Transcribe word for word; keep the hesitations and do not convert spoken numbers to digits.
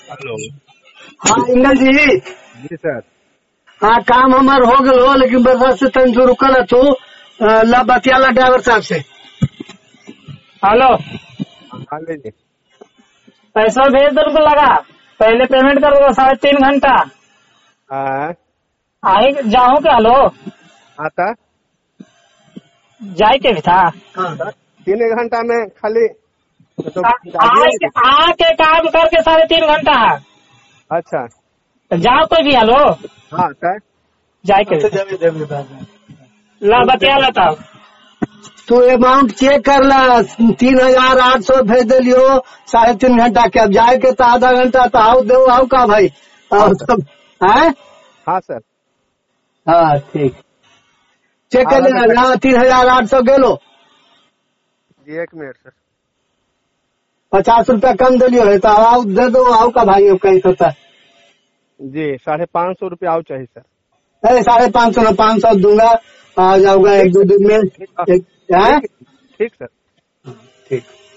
Hello. हाँ इंगल जी। जी sir. हाँ काम हमार हो गलो, लेकिन बरसात से तन जो रुकल है तू ला बतियाला ड्राइवर साहब से। हेलो, हाँ लीजिए। पैसा भेज दो उनको लगा, पहले पेमेंट करोगे साढ़े तीन घंटा। हाँ आए जाओ क्या? हेलो आता जाए के भी था। सर, तीन एक घंटा में खाली तो आके आके काम करके साढ़े तीन घंटा है। अच्छा जाओ कोई भी। हेलो हाँ सर। जाए के ला बतिया लेता। तू अमाउंट चेक कर ला, तीन हजार आठ सौ भेज दिलियो साढ़े तीन घंटा के। अब जाए के तो आधा घंटा तो आओ दो आओ का भाई। और सब है। हाँ सर। हाँ ठीक, चेक कर आधा लेना। घंटा। तीन हजार आठ सौ गेलो। जी एक मिनट सर। पचास रुपया कम दिलियो है तो आओ दे दो आओ का भाई। कहीं होता जी साढ़े पाँच सौ रुपया आओ चाहिए सर। है साढ़े पाँच सौ ना पाँच सौ दूंगा, आ जाऊंगा एक दो दिन में। ठीक एक है ठीक सर। ठीक।